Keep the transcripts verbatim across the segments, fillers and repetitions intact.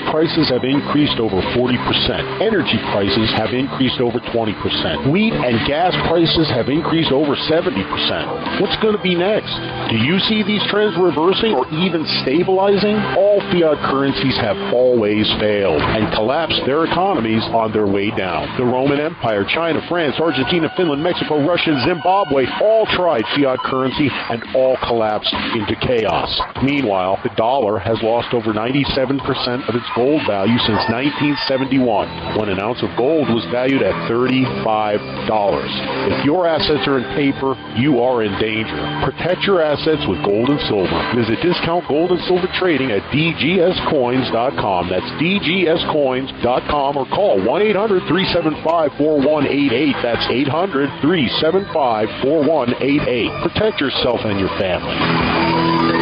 prices have increased over forty percent. Energy prices have increased over twenty percent. Wheat and gas prices have increased over seventy percent. What's going to be next? Do you see these trends reversing or even stabilizing? All fiat currencies have always failed and collapsed their economies on their way down. The Roman Empire, China, France, Argentina, Finland, Mexico, Russia, Zimbabwe all tried fiat currency and all collapsed into chaos. Meanwhile, the dollar has lost over ninety-seven percent of its gold value since nineteen seventy-one, when an ounce of gold was valued at thirty-five dollars. If your assets are in paper, you are in danger. Protect your assets with gold and silver. Visit Discount Gold and Silver Trading at d g s coins dot com. That's d g s coins dot com, or call one eight hundred, three seven five, four one eight eight. That's eight hundred, three seven five, four one eight eight. Protect yourself and your family.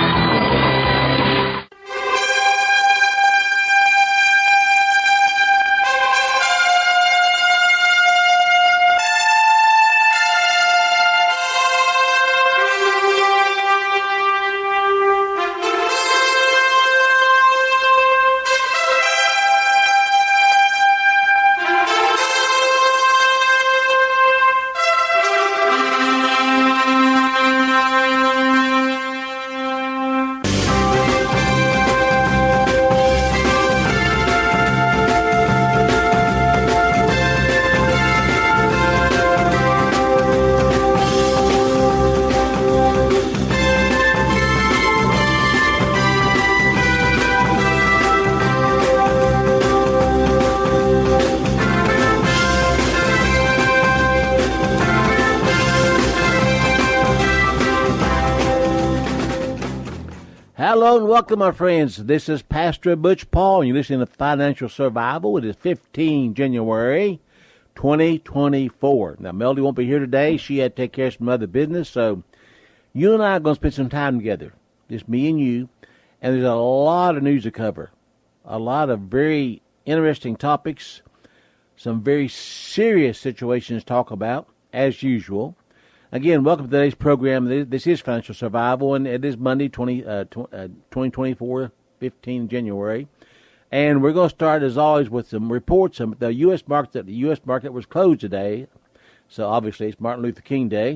Hello and welcome, my friends. This is Pastor Butch Paul, and you're listening to Financial Survival. It is the fifteenth of January, twenty twenty-four. Now, Melody won't be here today. She had to take care of some other business, so you and I are going to spend some time together, just me and you, and there's a lot of news to cover, a lot of very interesting topics, some very serious situations to talk about, as usual. Again, welcome to today's program. This is Financial Survival, and it is Monday, twenty, uh, twenty twenty-four, fifteenth of January. And we're going to start, as always, with some reports. The U S market, the U S market was closed today, so obviously it's Martin Luther King Day.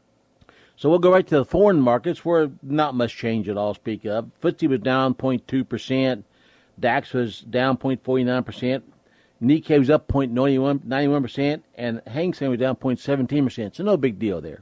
So we'll go right to the foreign markets, where not much change at all to speak of. F T S E was down zero point two percent. DAX was down zero point four nine percent. Nikkei was up zero point nine one percent, and Hang Seng was down zero point one seven percent, so no big deal there.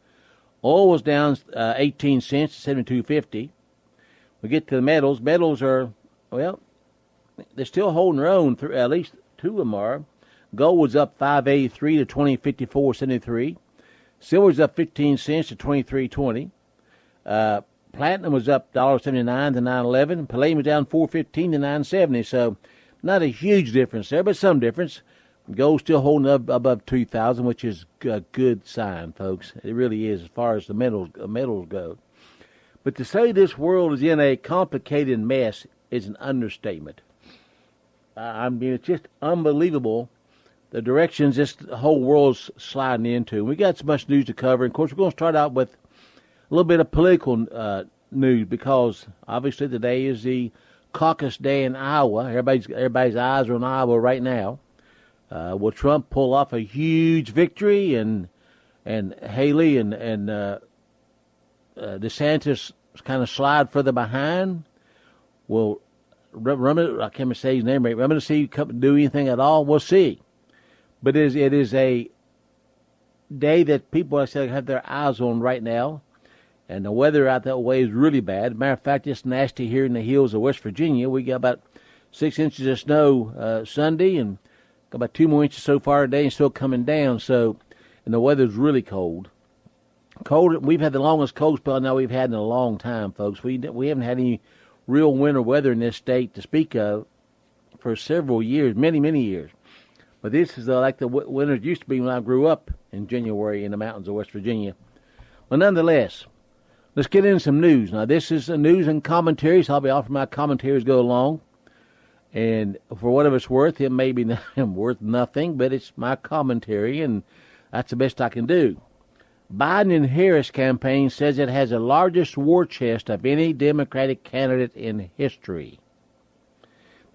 Oil was down uh, eighteen cents to seventy-two fifty. We get to the metals. Metals are, well, they're still holding their own, through, at least two of them are. Gold was up five eighty-three to twenty fifty-four seventy-three. Silver was up fifteen cents to twenty-three twenty. Uh, platinum was up one seventy-nine to nine eleven. Palladium was down four fifteen to nine seventy, so not a huge difference there, but some difference. Gold still holding up above two thousand, which is a good sign, folks. It really is, as far as the metals, metals go. But to say this world is in a complicated mess is an understatement. I mean, it's just unbelievable the directions this whole world's sliding into. We got so much news to cover. And of course, we're going to start out with a little bit of political uh, news, because obviously today is the caucus day in Iowa. Everybody's everybody's eyes are on Iowa right now. Uh, will Trump pull off a huge victory, and and Haley and and uh, uh, DeSantis kind of slide further behind? Will Rumney, I can't say his name right, Rumney see do anything at all? We'll see. But it is, it is a day that people, I said, have their eyes on right now. And the weather out that way is really bad. Matter of fact, it's nasty here in the hills of West Virginia. We got about six inches of snow uh, Sunday, and got about two more inches so far today, and still coming down. So, and the weather's really cold. Cold. We've had the longest cold spell now we've had in a long time, folks. We we haven't had any real winter weather in this state to speak of for several years, many many years. But this is uh, like the w- winter used to be when I grew up in January in the mountains of West Virginia. Well, nonetheless, let's get into some news. Now, this is a news and commentary, so I'll be offering my commentaries go along. And for whatever it's worth, it may be not, worth nothing, but it's my commentary, and that's the best I can do. Biden and Harris campaign says it has the largest war chest of any Democratic candidate in history.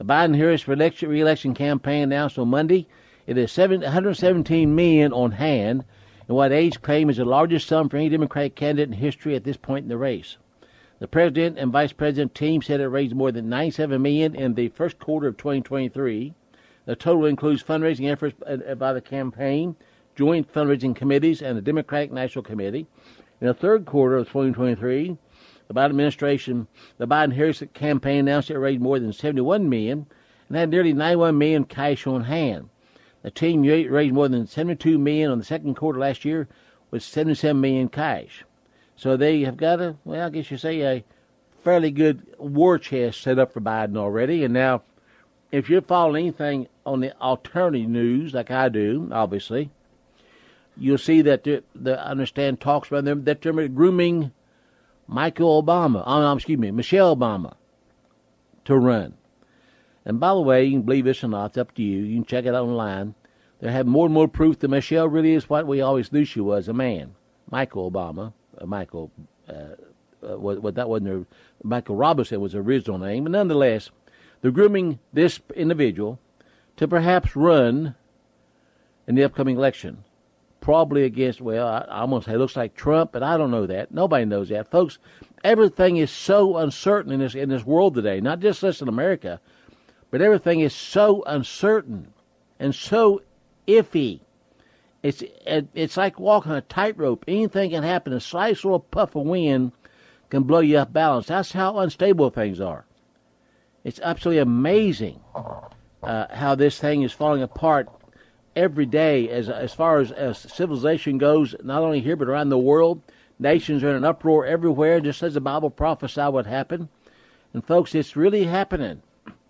The Biden-Harris re-election, re-election campaign announced on Monday it is one hundred seventeen million dollars on hand, and what aides claim is the largest sum for any Democratic candidate in history at this point in the race. The president and vice president team said it raised more than ninety-seven million dollars in the first quarter of twenty twenty-three. The total includes fundraising efforts by the campaign, joint fundraising committees, and the Democratic National Committee. In the third quarter of twenty twenty-three, the Biden administration, the Biden-Harris campaign announced it raised more than seventy-one million dollars and had nearly ninety-one million dollars cash on hand. The team raised more than seventy-two million dollars on the second quarter last year with seventy-seven million dollars cash. So they have got a, well, I guess you say, a fairly good war chest set up for Biden already. And now, if you're following anything on the alternative news, like I do, obviously, you'll see that the, the I understand talks about them that they're grooming Michael Obama, oh, excuse me, Michelle Obama, to run. And by the way, you can believe this or not, it's up to you. You can check it out online. They have more and more proof that Michelle really is what we always knew she was, a man. Michael Obama, uh, Michael, uh, uh, what, what that wasn't her, Michael Robinson was her original name, but nonetheless, they're grooming this individual to perhaps run in the upcoming election. Probably against, well, I, I almost say it looks like Trump, but I don't know that. Nobody knows that. Folks, everything is so uncertain in this in this world today, not just this in America, but everything is so uncertain and so iffy. It's it, it's like walking a tightrope. Anything can happen. A slight little puff of wind can blow you off balance. That's how unstable things are. It's absolutely amazing uh, how this thing is falling apart every day as as far as, as civilization goes, not only here but around the world. Nations are in an uproar everywhere, just as the Bible prophesied would happen. And folks, it's really happening.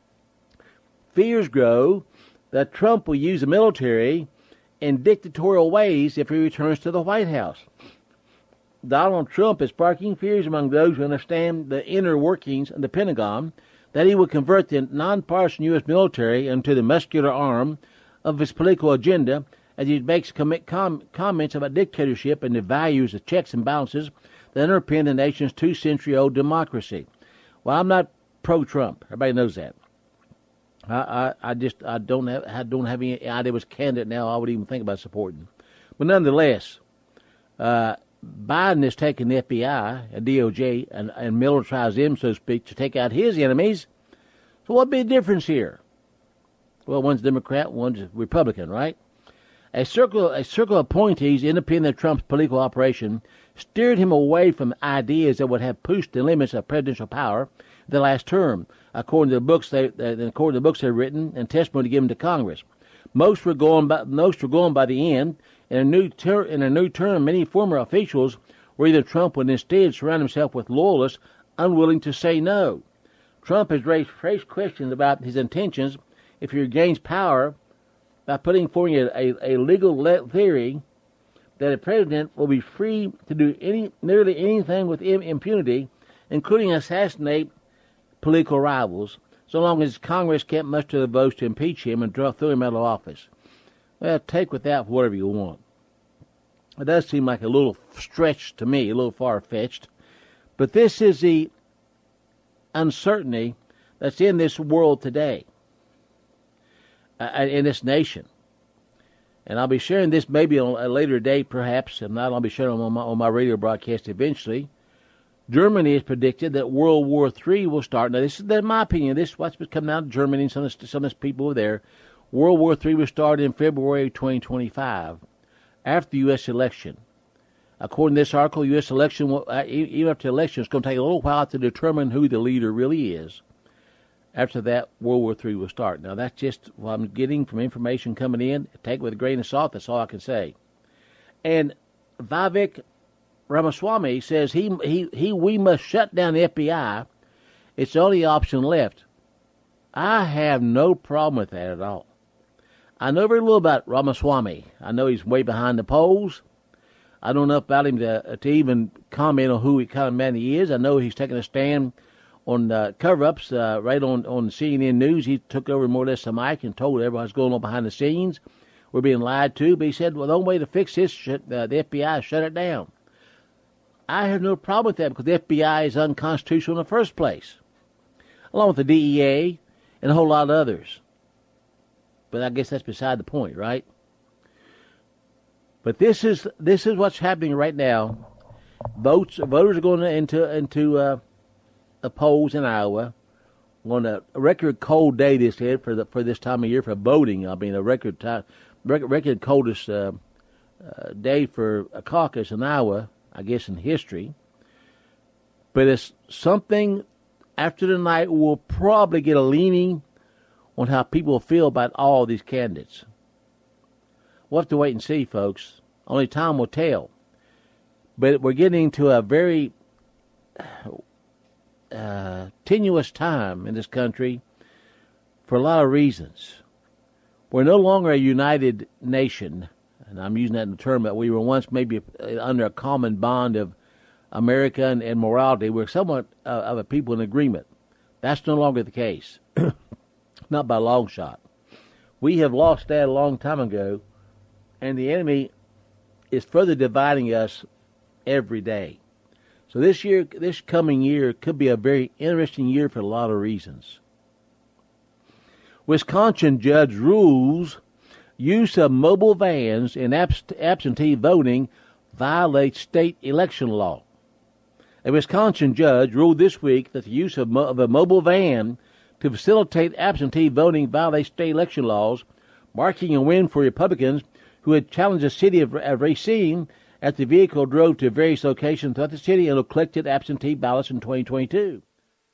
Fears grow that Trump will use the military in dictatorial ways if he returns to the White House. Donald Trump is sparking fears among those who understand the inner workings of the Pentagon that he will convert the nonpartisan U S military into the muscular arm of his political agenda as he makes com- com- comments about dictatorship and the values of checks and balances that underpin the nation's two-century-old democracy. Well, I'm not pro-Trump. Everybody knows that. I, I, I just I don't have I don't have any idea which candidate now I would even think about supporting. But nonetheless, uh, Biden is taking the F B I and D O J and, and militarize them, so to speak, to take out his enemies. So what'd be the difference here? Well, one's Democrat, one's Republican, right? A circle, a circle of appointees independent of Trump's political operation steered him away from ideas that would have pushed the limits of presidential power the last term, according to the books they, uh, according to the books they've written and testimony given to Congress. Most were going by, most were going by the end. In a new ter- in a new term, many former officials were either Trump would instead surround himself with loyalists unwilling to say no. Trump has raised fresh questions about his intentions if he regains power by putting forward a, a legal le- theory that a president will be free to do any nearly anything with impunity, including assassinate political rivals, so long as Congress can't muster the votes to impeach him and throw him out of office. Well, take with that whatever you want. It does seem like a little stretch to me, a little far-fetched, but this is the uncertainty that's in this world today, uh, in this nation. And I'll be sharing this maybe on a later date, perhaps, and not I'll be sharing on my, on my radio broadcast eventually. Germany has predicted that World War Three will start. Now, this is in my opinion. This is what's been coming out of Germany and some of the, some of the people over there. World War Three will start in February twenty twenty-five, after the U S election. According to this article, U S election, will, uh, even after the election, it's going to take a little while to determine who the leader really is. After that, World War Three will start. Now, that's just what I'm getting from information coming in. Take it with a grain of salt. That's all I can say. And Vivek Ramaswamy says he, he, he, we must shut down the F B I. It's the only option left. I have no problem with that at all. I know very little about Ramaswamy. I know he's way behind the polls. I don't know enough about him to, to even comment on who he kind of man he is. I know he's taking a stand on uh, cover-ups uh, right on, on C N N News. He took over more or less the mic and told everybody what's going on behind the scenes. We're being lied to. But he said, well, the only way to fix this, shut, uh, the F B I, is shut it down. I have no problem with that because the F B I is unconstitutional in the first place. Along with the D E A and a whole lot of others. But I guess that's beside the point, right? But this is this is what's happening right now. Votes voters are going into into uh, the polls in Iowa. On a record cold day this year for the for this time of year for voting. I mean, a record time, record, record coldest uh, uh, day for a caucus in Iowa, I guess, in history. But it's something after tonight we'll probably get a leaning on how people feel about all these candidates. We'll have to wait and see, folks. Only time will tell. But we're getting to a very uh, tenuous time in this country for a lot of reasons. We're no longer a united nation, and I'm using that in the term that we were once maybe under a common bond of America and, and morality. We're somewhat uh, of a people in agreement. That's no longer the case. Not by a long shot. We have lost that a long time ago, and the enemy is further dividing us every day. So this year, this coming year, could be a very interesting year for a lot of reasons. Wisconsin judge rules use of mobile vans in abs- absentee voting violates state election law. A Wisconsin judge ruled this week that the use of, mo- of a mobile van to facilitate absentee voting violates state election laws, marking a win for Republicans who had challenged the city of, of Racine as the vehicle drove to various locations throughout the city and collected absentee ballots in twenty twenty-two.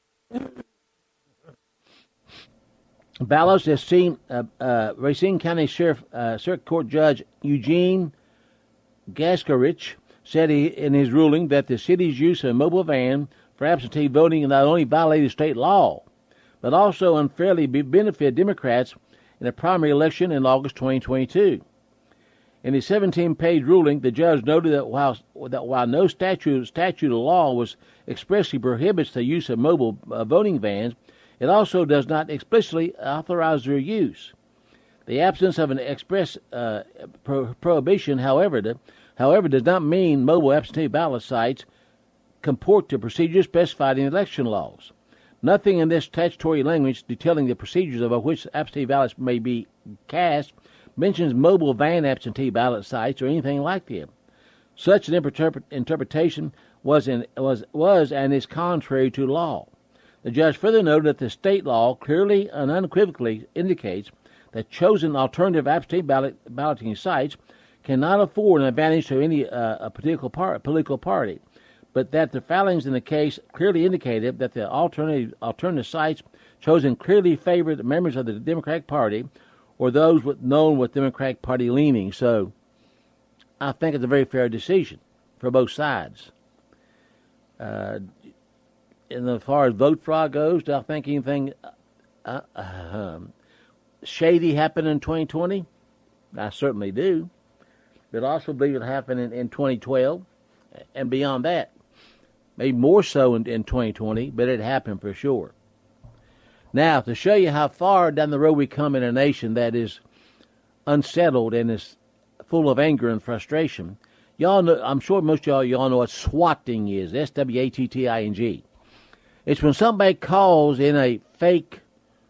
Ballots as seen, uh, uh, Racine County Sheriff uh, Circuit Court Judge Eugene Gaskarich said he, in his ruling that the city's use of a mobile van for absentee voting not only violated state law, but also unfairly benefited Democrats in a primary election in August twenty twenty-two. In his seventeen-page ruling, the judge noted that while that while no statute statute of law was expressly prohibits the use of mobile uh, voting vans, it also does not explicitly authorize their use. The absence of an express uh, pro- prohibition, however, to, however, does not mean mobile absentee ballot sites comport to procedures specified in election laws. Nothing in this statutory language detailing the procedures of which absentee ballots may be cast mentions mobile van absentee ballot sites or anything like them. Such an interpret- interpretation was, in, was, was and is contrary to law. The judge further noted that the state law clearly and unequivocally indicates that chosen alternative absentee ballot, balloting sites cannot afford an advantage to any uh, a political, par- political party, but that the filings in the case clearly indicated that the alternative, alternative sites chosen clearly favored members of the Democratic Party or those with, known with Democratic Party leaning. So I think it's a very fair decision for both sides. Uh, and as far as vote fraud goes, do I think anything uh, uh, um, shady happened in twenty twenty? I certainly do. But I also believe it happened in, in twenty twelve and beyond that. Maybe more so in, in twenty twenty, but it happened for sure. Now, to show you how far down the road we come in a nation that is unsettled and is full of anger and frustration, y'all know, I'm sure most of y'all, y'all know what swatting is, S W A T T I N G. It's when somebody calls in a fake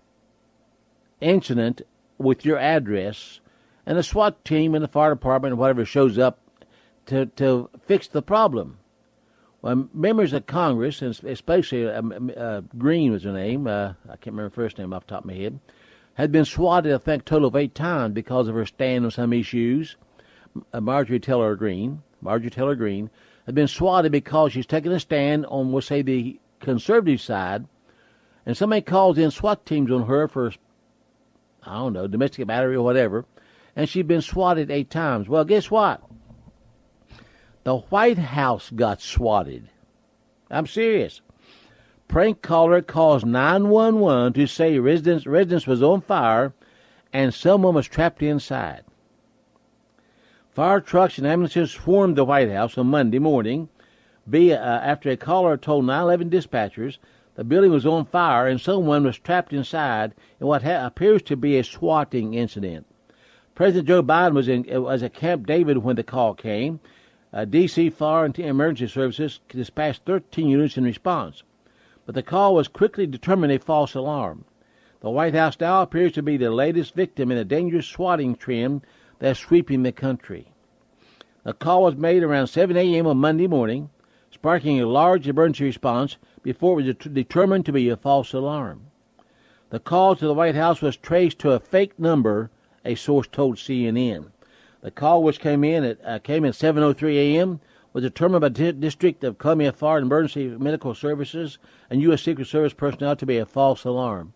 incident with your address, and the SWAT team and the fire department or whatever shows up to, to fix the problem. Well, members of Congress, and especially uh, uh, Green was her name, uh, I can't remember her first name off the top of my head, had been swatted, I think, a total of eight times because of her stand on some issues. Uh, Marjorie Taylor Greene, Marjorie Taylor Greene, had been swatted because she's taking a stand on, we'll say, the conservative side, and somebody calls in SWAT teams on her for, I don't know, domestic battery or whatever, and she'd been swatted eight times. Well, guess what? The White House got swatted. I'm serious. Prank caller calls nine one one to say residence residence was on fire and someone was trapped inside. Fire trucks and ambulances swarmed the White House on Monday morning via, uh, after a caller told nine one one dispatchers the building was on fire and someone was trapped inside in what ha- appears to be a swatting incident. President Joe Biden was, in, was at Camp David when the call came. Uh, D C Fire and Emergency Services dispatched thirteen units in response, but the call was quickly determined a false alarm. The White House now appears to be the latest victim in a dangerous swatting trend that's sweeping the country. The call was made around seven a.m. on Monday morning, sparking a large emergency response before it was det- determined to be a false alarm. The call to the White House was traced to a fake number, a source told C N N. The call, which came in at uh, came in seven oh three a.m., was determined by the District of Columbia Fire and Emergency Medical Services and U S Secret Service personnel to be a false alarm.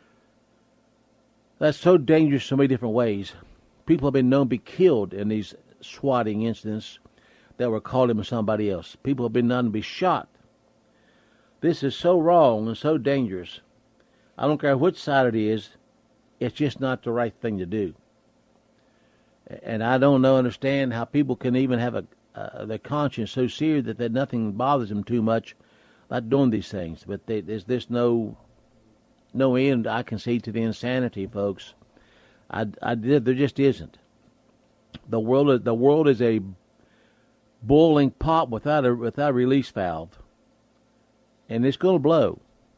That's so dangerous in so many different ways. People have been known to be killed in these swatting incidents that were called in by somebody else. People have been known to be shot. This is so wrong and so dangerous. I don't care which side it is, it's just not the right thing to do. And I don't know, understand how people can even have a uh, their conscience so seared that, that nothing bothers them too much about doing these things. But they, there's this no no end I can see to the insanity, folks. I, I did there just isn't. The world is, the world is a boiling pot without a without a release valve, and it's going to blow.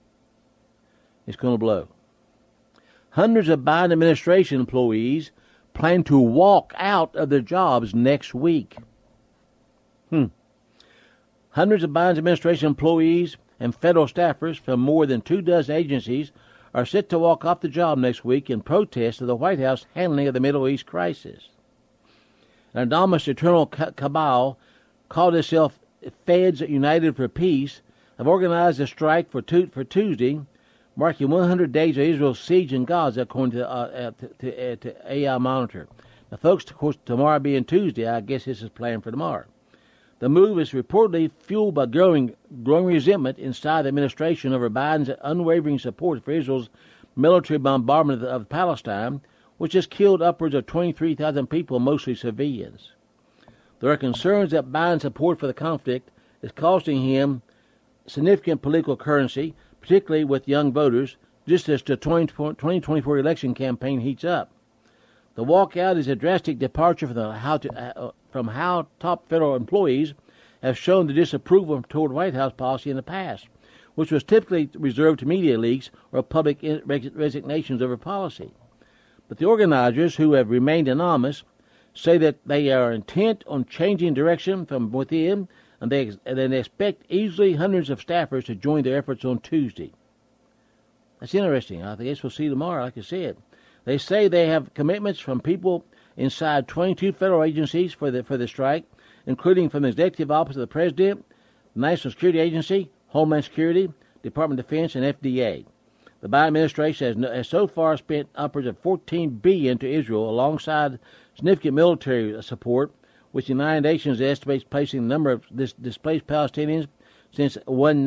It's going to blow. Hundreds of Biden administration employees plan to walk out of their jobs next week. Hmm. Hundreds of Biden's administration employees and federal staffers from more than two dozen agencies are set to walk off the job next week in protest of the White House handling of the Middle East crisis. An anonymous eternal cabal called itself Feds United for Peace have organized a strike for, tu- for Tuesday, marking one hundred days of Israel's siege in Gaza, according to, uh, to, to, uh, to A I Monitor. Now, folks, of course, tomorrow being Tuesday, I guess this is planned for tomorrow. The move is reportedly fueled by growing growing resentment inside the administration over Biden's unwavering support for Israel's military bombardment of, of Palestine, which has killed upwards of twenty-three thousand people, mostly civilians. There are concerns that Biden's support for the conflict is costing him significant political currency, particularly with young voters, just as the twenty twenty-four election campaign heats up. The walkout is a drastic departure from, the how, to, uh, from how top federal employees have shown the disapproval toward White House policy in the past, which was typically reserved to media leaks or public resignations over policy. But the organizers, who have remained anonymous, say that they are intent on changing direction from within, and they, and they expect easily hundreds of staffers to join their efforts on Tuesday. That's interesting. I guess we'll see tomorrow, like I said. They say they have commitments from people inside twenty-two federal agencies for the for the strike, including from the Executive Office of the President, the National Security Agency, Homeland Security, Department of Defense, and F D A. The Biden administration has, no, has so far spent upwards of fourteen billion dollars to Israel, alongside significant military support, which the United Nations estimates placing the number of dis- displaced Palestinians since one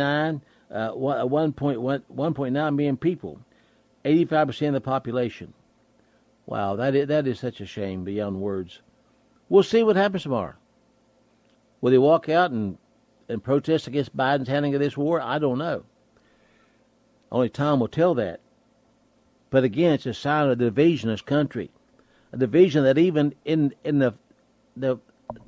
point nine million people, eighty-five percent of the population. Wow, that is, that is such a shame beyond words. We'll see what happens tomorrow. Will they walk out and, and protest against Biden's handling of this war? I don't know. Only time will tell that. But again, it's a sign of the division of this country. A division that even in, in the, the,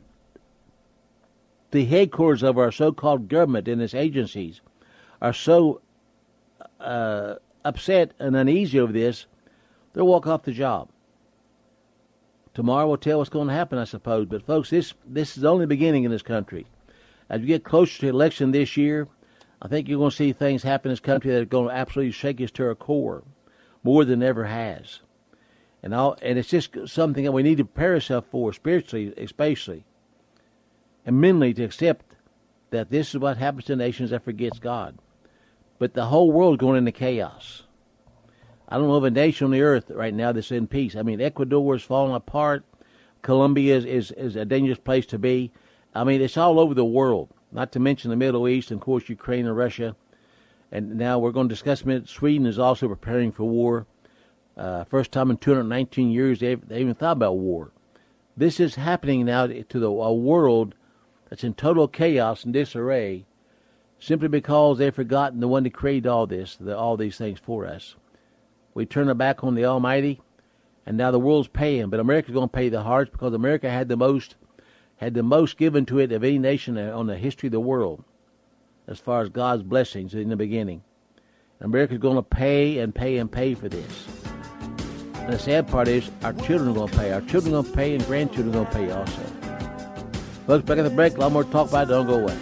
the headquarters of our so-called government and its agencies are so uh, upset and uneasy over this, they'll walk off the job. Tomorrow will tell what's going to happen, I suppose. But, folks, this this is only the beginning in this country. As we get closer to the election this year, I think you're going to see things happen in this country that are going to absolutely shake us to our core, more than ever has. And all, and it's just something that we need to prepare ourselves for, spiritually especially, and mentally, to accept that this is what happens to nations that forgets God. But the whole world is going into chaos. I don't know of a nation on the earth right now that's in peace. I mean, Ecuador is falling apart. Colombia is, is, is a dangerous place to be. I mean, it's all over the world, not to mention the Middle East and, of course, Ukraine and Russia. And now we're going to discuss a minute. Sweden is also preparing for war. Uh, first time in two hundred nineteen years they they even thought about war. This is happening now to the, a world that's in total chaos and disarray, simply because they've forgotten the one that created all this, the, all these things for us. We turn our back on the Almighty, and now the world's paying. But America's going to pay the hardest, because America had the most had the most given to it of any nation on the history of the world, as far as God's blessings in the beginning. America's going to pay and pay and pay for this. And the sad part is our children are going to pay. Our children are going to pay and grandchildren are going to pay also. Folks, back at the break, a lot more to talk about. Don't go away.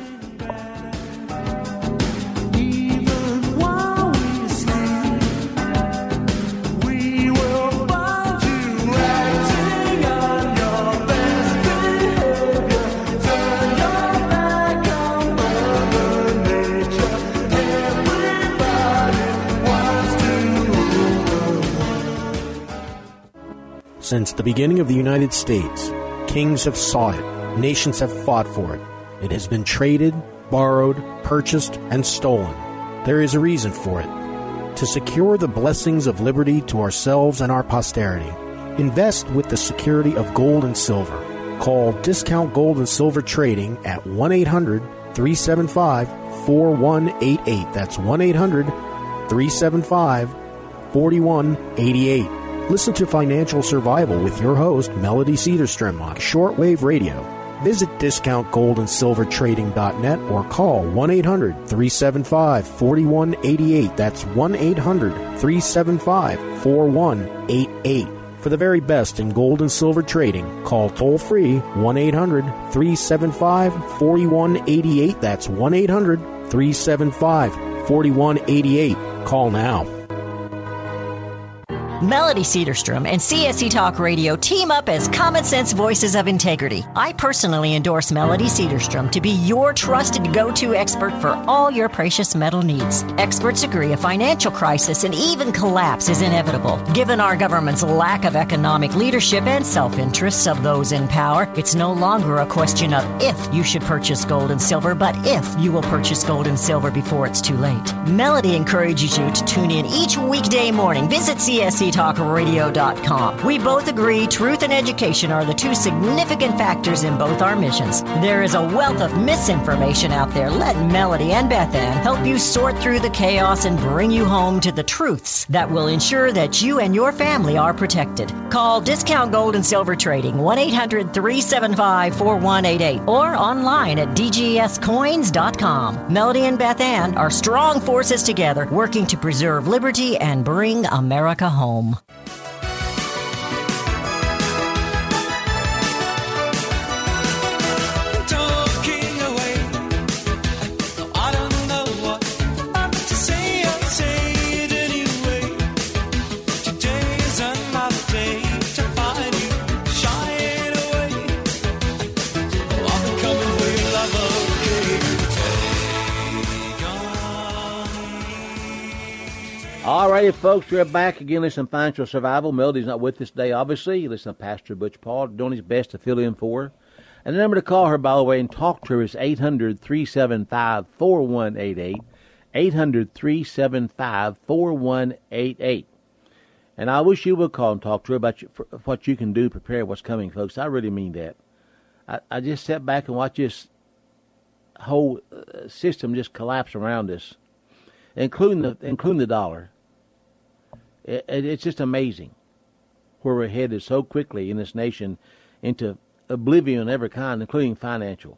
Since the beginning of the United States, kings have sought it, nations have fought for it. It has been traded, borrowed, purchased, and stolen. There is a reason for it. To secure the blessings of liberty to ourselves and our posterity, invest with the security of gold and silver. Call Discount Gold and Silver Trading at one eight hundred, three seven five, four one eight eight. That's one eight hundred, three seven five, four one eight eight. Listen to Financial Survival with your host, Melody Cedarstrom, on shortwave radio. Visit discount gold and silver trading dot net or call one eight hundred, three seven five, four one eight eight. That's one eight hundred, three seven five, four one eight eight. For the very best in gold and silver trading, call toll-free one eight hundred, three seven five, four one eight eight. That's one eight hundred, three seven five, four one eight eight. Call now. Melody Cedarstrom and C S C Talk Radio team up as common sense voices of integrity. I personally endorse Melody Cedarstrom to be your trusted go-to expert for all your precious metal needs. Experts agree a financial crisis and even collapse is inevitable. Given our government's lack of economic leadership and self-interests of those in power, it's no longer a question of if you should purchase gold and silver, but if you will purchase gold and silver before it's too late. Melody encourages you to tune in each weekday morning. Visit C S C talk radio dot com. We both agree truth and education are the two significant factors in both our missions. There is a wealth of misinformation out there. Let Melody and Beth Ann help you sort through the chaos and bring you home to the truths that will ensure that you and your family are protected. Call Discount Gold and Silver Trading one eight hundred, three seven five, four one eight eight or online at d g s coins dot com. Melody and Beth Ann are strong forces together working to preserve liberty and bring America home. All righty, folks, we're back again. Listen, Financial Survival. Melody's not with us today, obviously. Listen, Pastor Butch Paul doing his best to fill in for her. And the number to call her, by the way, and talk to her is eight hundred, three seven five, four one eight eight. eight hundred, three seven five, four one eight eight. And I wish you would call and talk to her about what you can do to prepare what's coming, folks. I really mean that. I, I just sat back and watched this whole uh, system just collapse around us, including the, including the dollar. It's just amazing where we're headed so quickly in this nation into oblivion of every kind, including financial.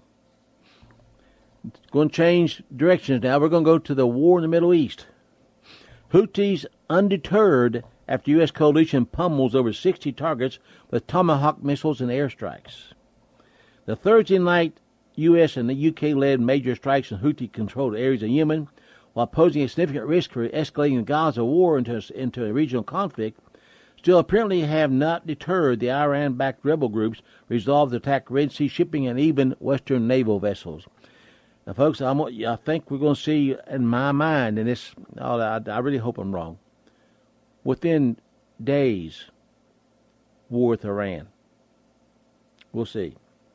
It's going to change directions now. We're going to go to the war in the Middle East. Houthis undeterred after U S coalition pummels over sixty targets with Tomahawk missiles and airstrikes. The Thursday night U S and the U K-led major strikes in Houthi-controlled areas of Yemen, while posing a significant risk for escalating the Gaza war into a, into a regional conflict, still apparently have not deterred the Iran-backed rebel groups resolved to attack Red Sea shipping and even Western naval vessels. Now, folks, I'm, I think we're going to see, in my mind, and this, oh, I, I really hope I'm wrong, within days, war with Iran. We'll see.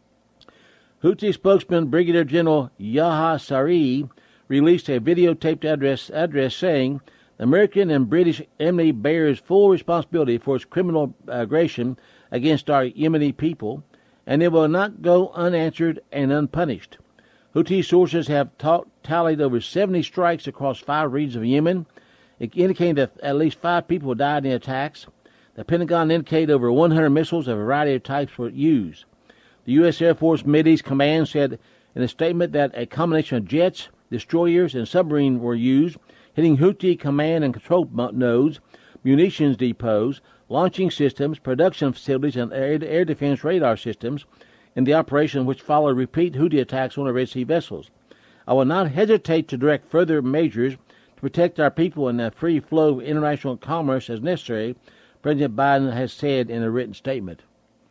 Houthi spokesman Brigadier General Yahya Saree released a videotaped address, address saying the American and British enemy bears full responsibility for its criminal aggression against our Yemeni people, and it will not go unanswered and unpunished. Houthi sources have ta- tallied over seventy strikes across five regions of Yemen, indicating that at least five people died in the attacks. The Pentagon indicated over one hundred missiles of a variety of types were used. The U S Air Force Mideast Command said in a statement that a combination of jets, destroyers, and submarines were used, hitting Houthi command and control nodes, munitions depots, launching systems, production facilities, and air, air defense radar systems in the operation which followed repeat Houthi attacks on the Red Sea vessels. I will not hesitate to direct further measures to protect our people and the free flow of international commerce as necessary, President Biden has said in a written statement.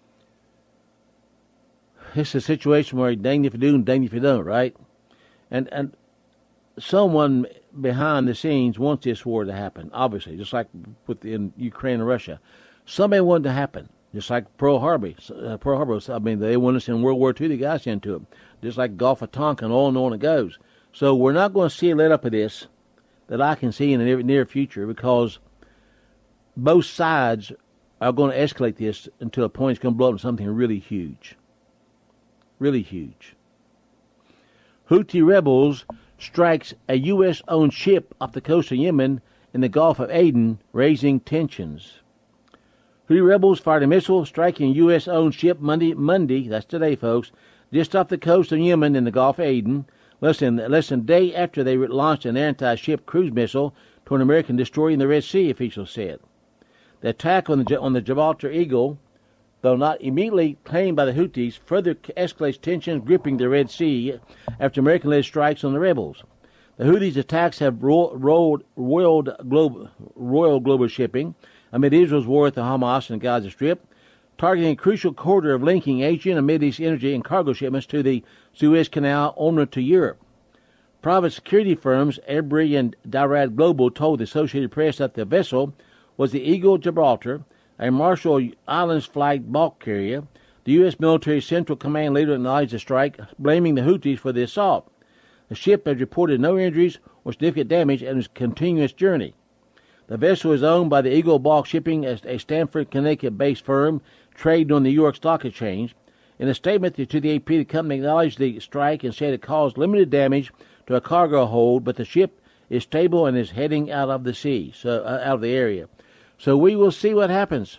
This is a situation where dang if you do and dang if you don't, right? And and someone behind the scenes wants this war to happen, obviously, just like within Ukraine and Russia. Somebody wanted to happen, just like Pearl Harbor. Uh, Pearl Harbor, I mean, they wanted us in World War Two, they got us into it. Just like Gulf of Tonkin, on and on it goes. So we're not going to see a let up of this that I can see in the near, near future, because both sides are going to escalate this until a point it's going to blow up into something really huge. Really huge. Houthi rebels strikes a U S-owned ship off the coast of Yemen in the Gulf of Aden, raising tensions. Houthi rebels fired a missile striking a U S-owned ship Monday, Monday, that's today, folks, just off the coast of Yemen in the Gulf of Aden, less than, less than a day after they launched an anti-ship cruise missile toward an American destroyer in the Red Sea, officials said. The attack on the, on the Gibraltar Eagle, though not immediately claimed by the Houthis, further escalates tensions gripping the Red Sea after American-led strikes on the rebels. The Houthis' attacks have ro- rolled, roiled globe, royal global shipping amid Israel's war with the Hamas and Gaza Strip, targeting a crucial corridor of linking Asian and Middle East energy and cargo shipments to the Suez Canal en route to Europe. Private security firms Embry and Dirad Global told the Associated Press that the vessel was the Eagle Gibraltar, a Marshall Islands flag bulk carrier. The U S military Central Command later acknowledged the strike, blaming the Houthis for the assault. The ship has reported no injuries or significant damage and is continuing its journey. The vessel is owned by the Eagle Bulk Shipping, a Stamford, Connecticut-based firm trading on the New York Stock Exchange. In a statement to the A P, the company acknowledged the strike and said it caused limited damage to a cargo hold, but the ship is stable and is heading out of the sea, so uh, out of the area. So we will see what happens.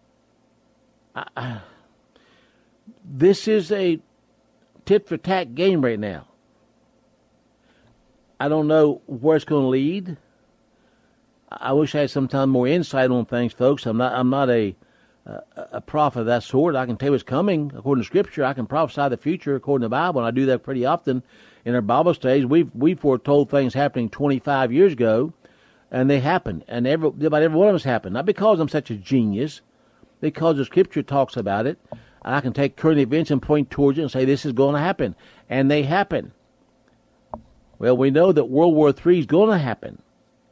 I, this is a tit-for-tat game right now. I don't know where it's going to lead. I wish I had some time more insight on things, folks. I'm not. I'm not a a, a prophet of that sort. I can tell you what's coming according to Scripture. I can prophesy the future according to the Bible, and I do that pretty often in our Bible studies. We've we foretold things happening twenty-five years ago. And they happen, and every, about every one of us happen. Not because I'm such a genius, because the Scripture talks about it, and I can take current events and point towards it and say this is going to happen, and they happen. Well, we know that World War Three is going to happen.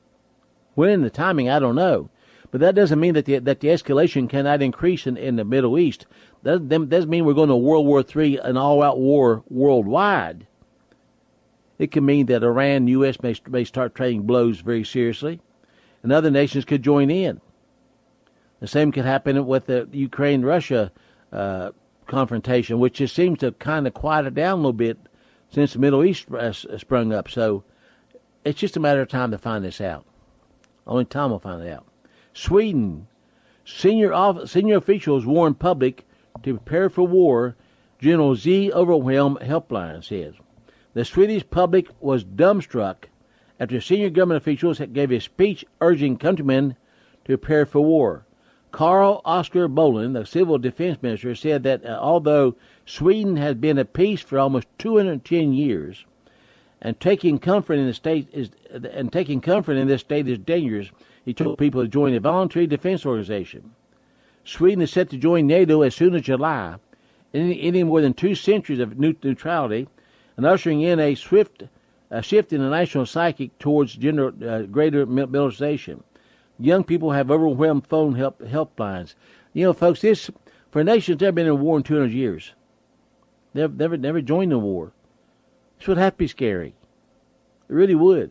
When, the timing, I don't know. But that doesn't mean that the, that the escalation cannot increase in, in the Middle East. That doesn't mean we're going to World War Three, an all-out war worldwide. It can mean that Iran and the U S may, may start trading blows very seriously, and other nations could join in. The same could happen with the Ukraine-Russia uh, confrontation, which just seems to kind of quiet down a little bit since the Middle East uh, sprung up. So it's just a matter of time to find this out. Only time will find it out. Sweden. Senior, off, senior officials warn public to prepare for war, General Z. Overwhelm Helpline says. The Swedish public was dumbstruck after senior government officials gave a speech urging countrymen to prepare for war. Carl Oskar Bolin, the civil defense minister, said that uh, although Sweden has been at peace for almost two hundred ten years, and taking comfort in the state is and taking comfort in this state is dangerous, he told people to join a voluntary defense organization. Sweden is set to join NATO as soon as July, ending more than two centuries of neutrality, and ushering in a swift uh, shift in the national psyche towards gender, uh, greater militarization. Young people have overwhelmed phone help helplines. You know, folks, this for nations that have been in war in two hundred years, they've never never joined the war. This would have to be scary. It really would.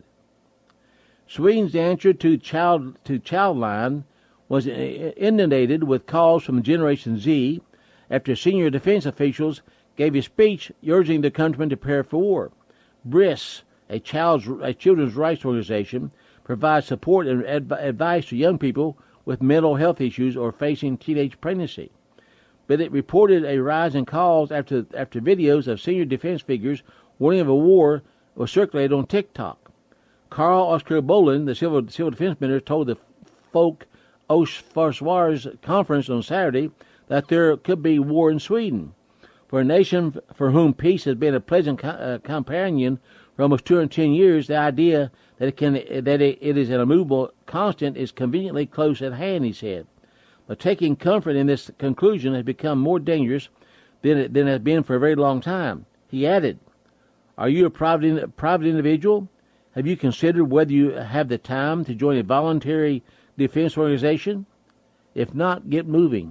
Sweden's answer to child to Childline was inundated with calls from Generation Z after senior defense officials gave a speech urging the countrymen to prepare for war. B R I S, a, child's, a children's rights organization, provides support and adv- advice to young people with mental health issues or facing teenage pregnancy. But it reported a rise in calls after after videos of senior defense figures warning of a war was circulated on TikTok. Carl Oskar Bolin, the civil, civil defense minister, told the Folk Försvars conference on Saturday that there could be war in Sweden. For a nation for whom peace has been a pleasant co- uh, companion for almost two hundred ten years, the idea that it can that it, it is an immovable constant is conveniently close at hand, he said. But taking comfort in this conclusion has become more dangerous than it, than it has been for a very long time. He added, "Are you a private private individual? Have you considered whether you have the time to join a voluntary defense organization? If not, get moving."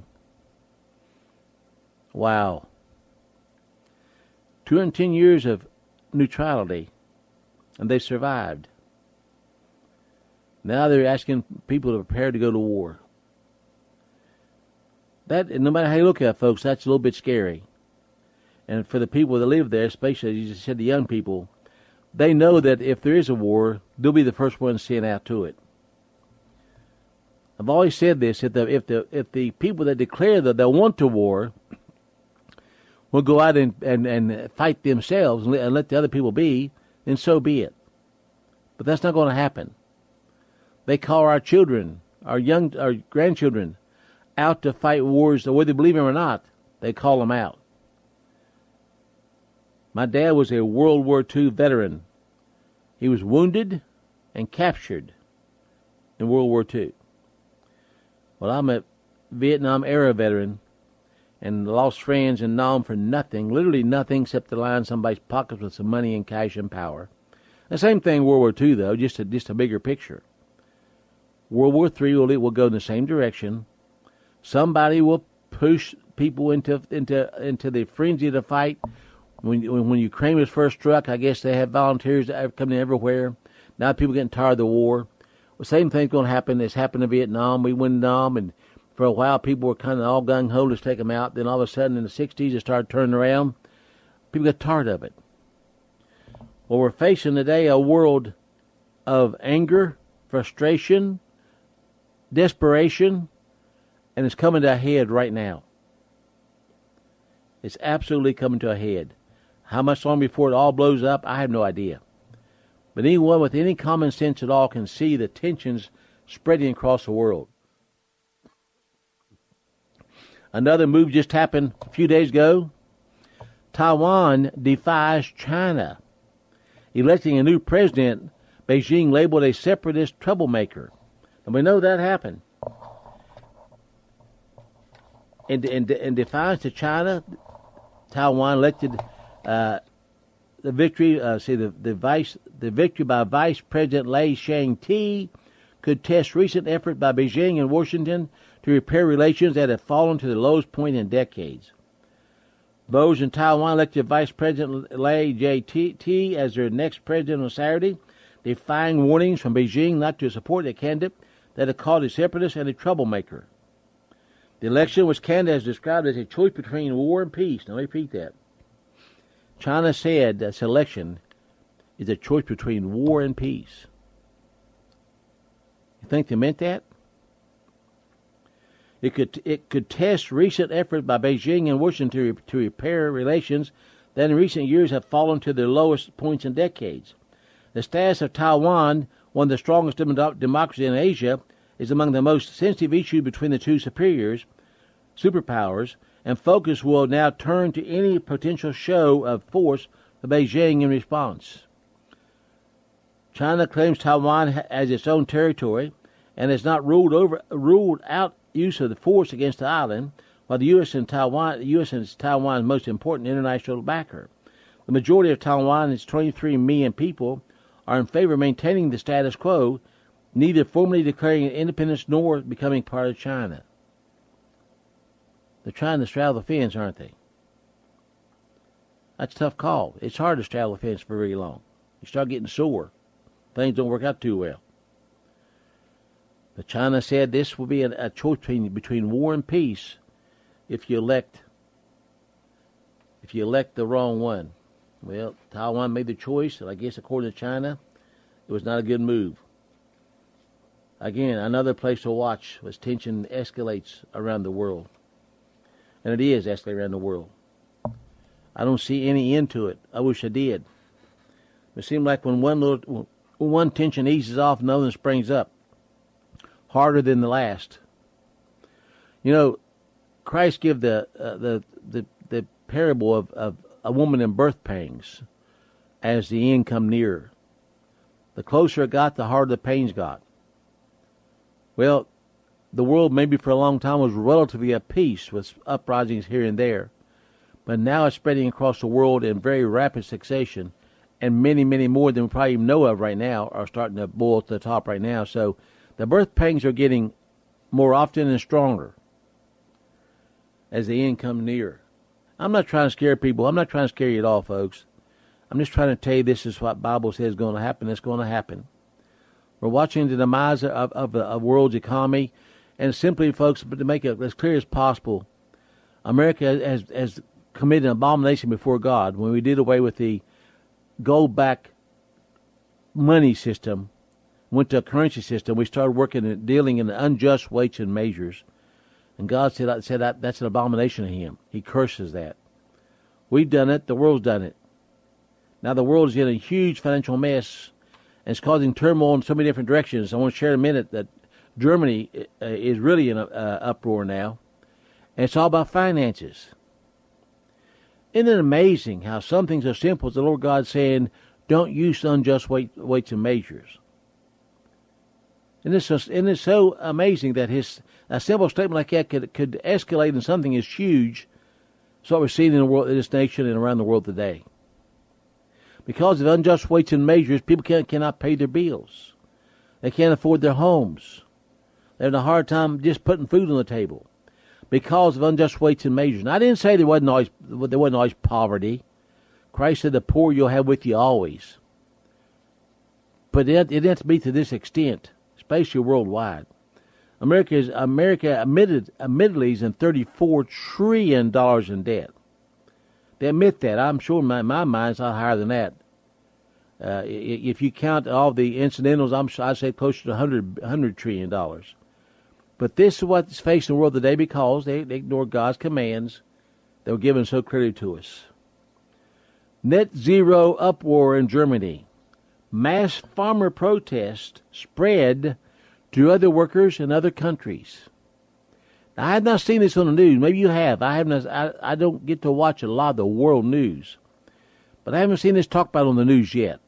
Wow. two hundred ten years of neutrality, and they survived. Now they're asking people to prepare to go to war. That, no matter how you look at it, folks, that's a little bit scary. And for the people that live there, especially, as you just said, the young people, they know that if there is a war, they'll be the first ones sent out to it. I've always said this, if the, if the, if the people that declare that they want to war will go out and, and, and fight themselves and let, and let the other people be, then so be it. But that's not going to happen. They call our children, our young, our grandchildren, out to fight wars, whether they believe them or not. They call them out. My dad was a World War Two veteran. He was wounded and captured in World War Two. Well, I'm a Vietnam-era veteran and lost friends in Nam for nothing, literally nothing except to line somebody's pockets with some money and cash and power. The same thing World War Two, though, just a, just a bigger picture. World War Three will, will go in the same direction. Somebody will push people into into into the frenzy to fight. When when Ukraine was first struck, I guess they had volunteers that have come in everywhere. Now people are getting tired of the war. The same thing's going to happen. It's happened in Vietnam. We went in Vietnam, and for a while people were kind of all gung-ho to take them out. Then all of a sudden in the sixties it started turning around. People got tired of it. Well, we're facing today a world of anger, frustration, desperation, and it's coming to a head right now. It's absolutely coming to a head. How much longer before it all blows up, I have no idea. But anyone with any common sense at all can see the tensions spreading across the world. Another move just happened a few days ago. Taiwan defies China. Electing a new president, Beijing labeled a separatist troublemaker. And we know that happened. In, in, in defiance to China, Taiwan elected uh, the victory. Uh, see the the vice the victory by Vice President Lai Ching-te could test recent effort by Beijing and Washington to repair relations that have fallen to the lowest point in decades. Voters in Taiwan elected Vice President Lai Ching-te as their next president on Saturday, defying warnings from Beijing not to support a candidate that had called a separatist and a troublemaker. The election, which Canada has described as a choice between war and peace. Now, let me repeat that. China said this election is a choice between war and peace. You think they meant that? It could it could test recent efforts by Beijing and Washington to, to repair relations that in recent years have fallen to their lowest points in decades. The status of Taiwan, one of the strongest democracies in Asia, is among the most sensitive issues between the two superiors, superpowers, and focus will now turn to any potential show of force for Beijing in response. China claims Taiwan as its own territory and has not ruled over ruled out use of the force against the island, while the U S and Taiwan, the U S is Taiwan's most important international backer. The majority of Taiwan, its twenty-three million people, are in favor of maintaining the status quo, neither formally declaring independence nor becoming part of China. They're trying to straddle the fence, aren't they? That's a tough call. It's hard to straddle the fence for very long. You start getting sore. Things don't work out too well. But China said this will be a, a choice between, between war and peace if you elect if you elect the wrong one. Well, Taiwan made the choice, and I guess according to China, it was not a good move. Again, another place to watch as tension escalates around the world. And it is escalating around the world. I don't see any end to it. I wish I did. It seemed like when one little one tension eases off, another one springs up, harder than the last. You know, Christ gave the uh, the the the parable of, of a woman in birth pangs as the end come nearer. The closer it got, the harder the pains got. Well, the world maybe for a long time was relatively at peace with uprisings here and there, but now it's spreading across the world in very rapid succession, and many, many more than we probably even know of right now are starting to boil to the top right now. So the birth pangs are getting more often and stronger as the end comes near. I'm not trying to scare people. I'm not trying to scare you at all, folks. I'm just trying to tell you this is what the Bible says is going to happen. It's going to happen. We're watching the demise of, of the of world's economy, and simply, folks, to make it as clear as possible, America has, has committed an abomination before God when we did away with the gold-backed money system, went to a currency system. We started working and dealing in unjust weights and measures. And God said, said that that's an abomination to him. He curses that. We've done it. The world's done it. Now the world is in a huge financial mess, and it's causing turmoil in so many different directions. I want to share in a minute that Germany uh, is really in an uh, uproar now, and it's all about finances. Isn't it amazing how something so simple as the Lord God saying, don't use unjust weight, weights and measures? And it's, just, and it's so amazing that his a simple statement like that could, could escalate into something as huge as what we're seeing in, the world, in this nation and around the world today. Because of unjust weights and measures, people can't, cannot pay their bills. They can't afford their homes. They're having a hard time just putting food on the table because of unjust weights and measures. And I didn't say there wasn't always, there wasn't always poverty. Christ said the poor you'll have with you always. But it, it didn't have to be to this extent, especially worldwide. America is America admitted admittedly is in thirty-four trillion dollars in debt. They admit that. I'm sure my my mind's not higher than that. Uh, if you count all the incidentals, I'm I'd say closer to one hundred, one hundred trillion dollars. But this is what's facing the world today because they, they ignore God's commands that were given so clearly to us. Net zero uproar in Germany. Mass farmer protest spread to other workers in other countries. Now, I have not seen this on the news. Maybe you have. I haven't. I, I don't get to watch a lot of the world news, but I haven't seen this talked about on the news yet.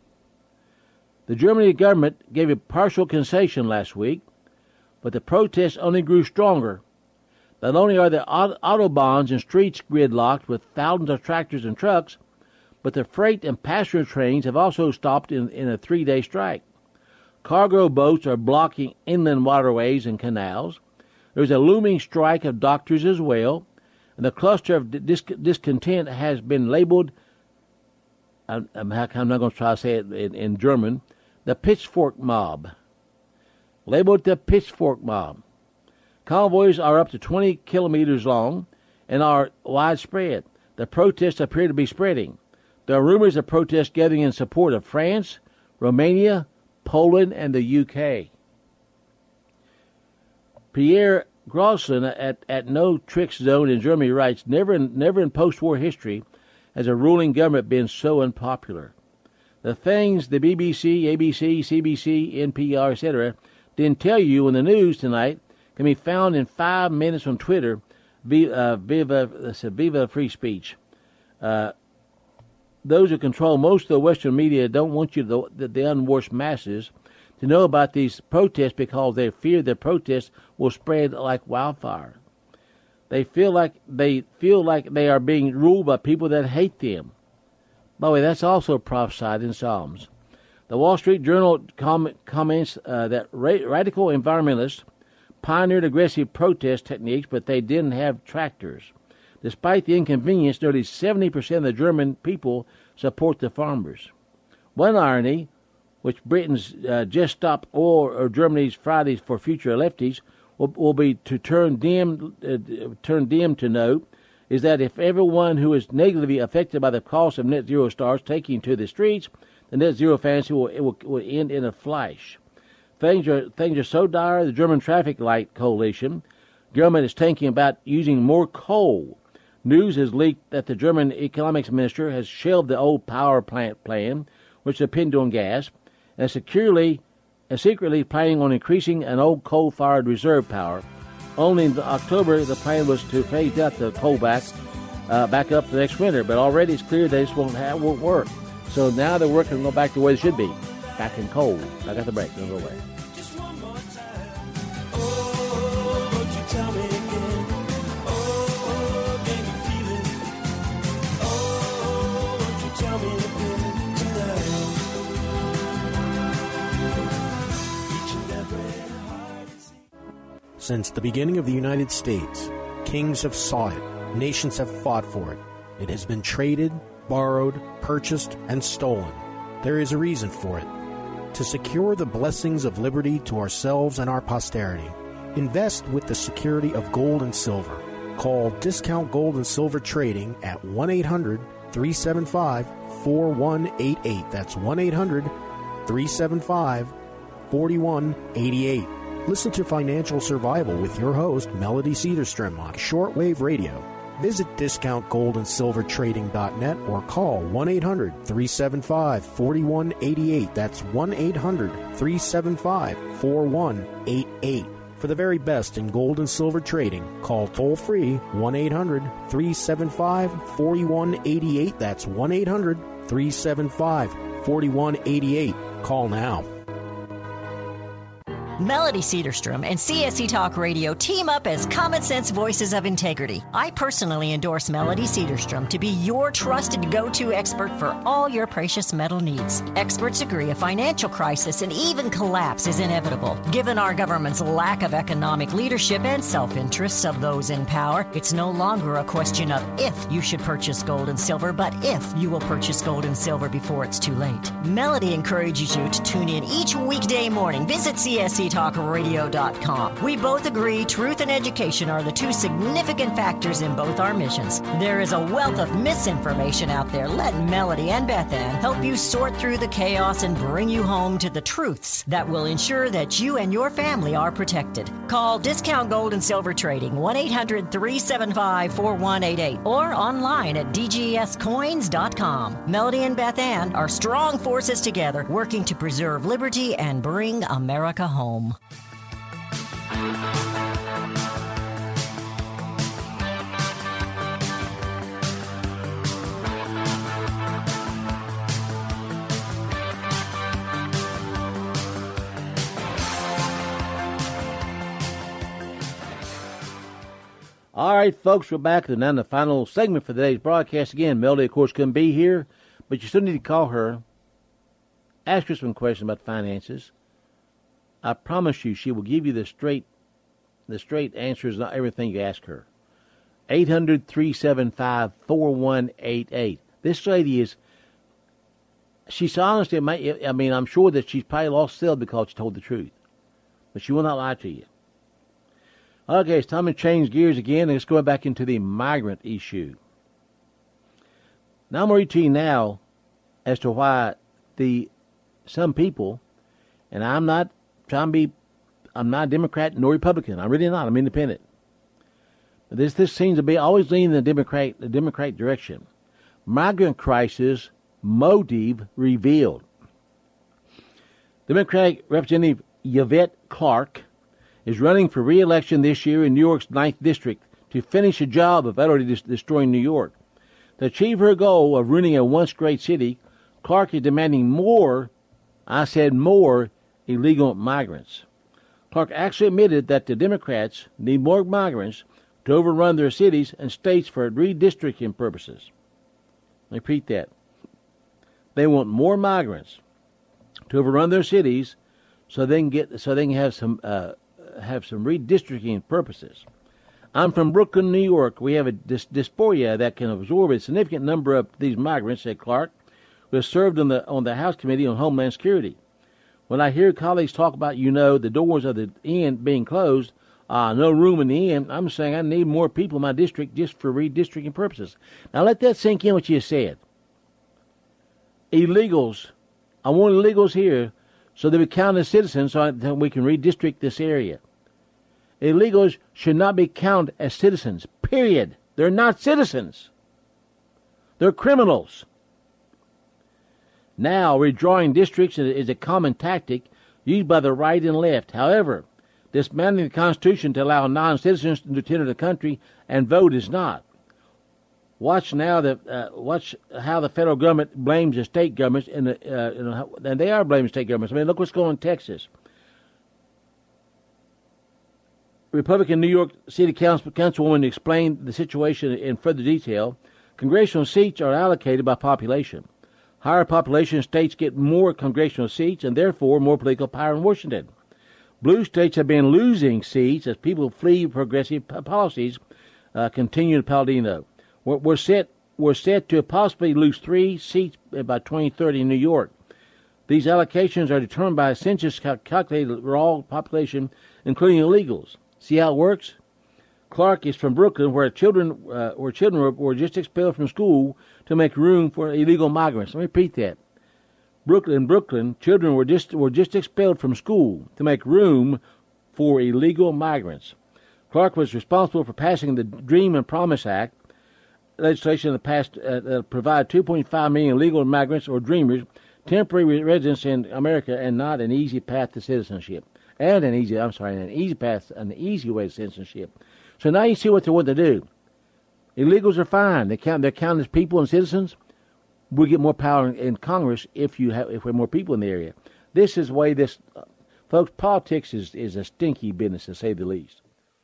The German government gave a partial concession last week, but the protests only grew stronger. Not only are the autobahns and streets gridlocked with thousands of tractors and trucks, but the freight and passenger trains have also stopped in, in a three-day strike. Cargo boats are blocking inland waterways and canals. There's a looming strike of doctors as well, and the cluster of dis- discontent has been labeled, I'm, I'm not going to try to say it in, in German, the pitchfork mob. Labeled the pitchfork mob. Convoys are up to twenty kilometers long and are widespread. The protests appear to be spreading. There are rumors of protests gathering in support of France, Romania, Poland, and the U K. Pierre Grosson at, at No Tricks Zone in Germany writes, never in, never in post-war history has a ruling government been so unpopular. The things the B B C, A B C, C B C, N P R, et cetera didn't tell you in the news tonight can be found in five minutes on Twitter. Viva, Viva, Viva free speech. Uh, those who control most of the Western media don't want you, to, the, the unwashed masses, to know about these protests because they fear the protests will spread like wildfire. They feel like they feel like they are being ruled by people that hate them. By the way, that's also prophesied in Psalms. The Wall Street Journal com- comments uh, that ra- radical environmentalists pioneered aggressive protest techniques, but they didn't have tractors. Despite the inconvenience, nearly seventy percent of the German people support the farmers. One irony, which Britain's uh, just stopped oil or Germany's Fridays for future lefties, will, will be to turn dim, uh, turn dim to note, is that if everyone who is negatively affected by the cost of net zero starts taking to the streets, the net zero fantasy will, will, will end in a flash. Things are things are so dire. The German Traffic Light Coalition government is thinking about using more coal. News has leaked that the German economics minister has shelved the old power plant plan, which depended on gas, and securely and secretly planning on increasing an old coal-fired reserve power. Only in October, the plan was to phase out the coal back, uh, back up the next winter, but already it's clear they just won't, have, won't work. So now they're working to go back to where they should be, back in coal. I got the break. Don't go away. Since the beginning of the United States, kings have sought it, nations have fought for it. It has been traded, borrowed, purchased, and stolen. There is a reason for it. To secure the blessings of liberty to ourselves and our posterity, invest with the security of gold and silver. Call Discount Gold and Silver Trading at one eight hundred three seven five four one eight eight. That's one eight hundred three seven five four one eight eight. Listen to Financial Survival with your host, Melody Cedarstrom, on shortwave radio. Visit discount gold and silver trading dot net or call one eight hundred three seven five four one eight eight. That's one eight hundred three seven five four one eight eight. For the very best in gold and silver trading, call toll-free one eight hundred three seven five four one eight eight. That's one eight hundred three seven five four one eight eight. Call now. Melody Cedarstrom and C S C Talk Radio team up as common sense voices of integrity. I personally endorse Melody Cedarstrom to be your trusted go-to expert for all your precious metal needs. Experts agree a financial crisis and even collapse is inevitable. Given our government's lack of economic leadership and self-interests of those in power, it's no longer a question of if you should purchase gold and silver, but if you will purchase gold and silver before it's too late. Melody encourages you to tune in each weekday morning. Visit C S C talk radio dot com. We both agree truth and education are the two significant factors in both our missions. There is a wealth of misinformation out there. Let Melody and Beth Ann help you sort through the chaos and bring you home to the truths that will ensure that you and your family are protected. Call Discount Gold and Silver Trading one eight hundred three seven five four one eight eight or online at d g s coins dot com. Melody and Beth Ann are strong forces together working to preserve liberty and bring America home. All right, folks, we're back. And now the final segment for today's broadcast. Again, Melody, of course, couldn't be here, but you still need to call her, ask her some questions about finances. I promise you she will give you the straight the straight answers, not everything you ask her. eight hundred three seven five four one eight eight. This lady is, she's honest. It may, I mean, I'm sure that she's probably lost sale because she told the truth. But she will not lie to you. Okay, it's time to change gears again, and let's go back into the migrant issue. Now I'm going to read to you now as to why the some people, and I'm not trying to be, I'm not a Democrat nor Republican. I'm really not. I'm independent. But this this seems to be always leaning in the Democrat the Democratic direction. Migrant crisis motive revealed. Democratic Representative Yvette Clarke is running for re-election this year in New York's ninth District to finish a job of utterly dis- destroying New York. To achieve her goal of ruining a once great city, Clarke is demanding more, I said more, illegal migrants. Clarke actually admitted that the Democrats need more migrants to overrun their cities and states for redistricting purposes. Repeat that. They want more migrants to overrun their cities so they can get so they can have some uh, have some redistricting purposes. I'm from Brooklyn, New York. We have a dis- dysphoria that can absorb a significant number of these migrants, said Clarke, who has served on the on the House Committee on Homeland Security. When I hear colleagues talk about, you know, the doors of the inn being closed, uh, no room in the inn, I'm saying I need more people in my district just for redistricting purposes. Now let that sink in what you said. Illegals. I want illegals here so they be counted as citizens so that we can redistrict this area. Illegals should not be counted as citizens, period. They're not citizens. They're criminals. Now, redrawing districts is a common tactic used by the right and left. However, dismantling the Constitution to allow non-citizens to enter the country and vote is not. Watch now the uh, watch how the federal government blames the state governments, and the, uh, and they are blaming state governments. I mean, look what's going on in Texas. Republican New York City Council, Councilwoman explained the situation in further detail. Congressional seats are allocated by population. Higher population states get more congressional seats and therefore more political power in Washington. Blue states have been losing seats as people flee progressive policies, uh, continue in Palladino. We're, we're, set, we're set to possibly lose three seats by twenty thirty in New York. These allocations are determined by a census cal- calculated raw population, including illegals. See how it works? Clark is from Brooklyn, where children uh, where children were, were just expelled from school to make room for illegal migrants. Let me repeat that. Brooklyn, in Brooklyn, children were just were just expelled from school to make room for illegal migrants. Clark was responsible for passing the Dream and Promise Act, legislation that passed uh, that provide two point five million illegal migrants or dreamers temporary residence in America and not an easy path to citizenship. And an easy, I'm sorry, an easy path, an easy way to citizenship. So now you see what they want to do. Illegals are fine. They count. They're counted as people and citizens. We'll get more power in, in Congress if you have if we're more people in the area. This is the way this, uh, folks. Politics is is a stinky business to say the least,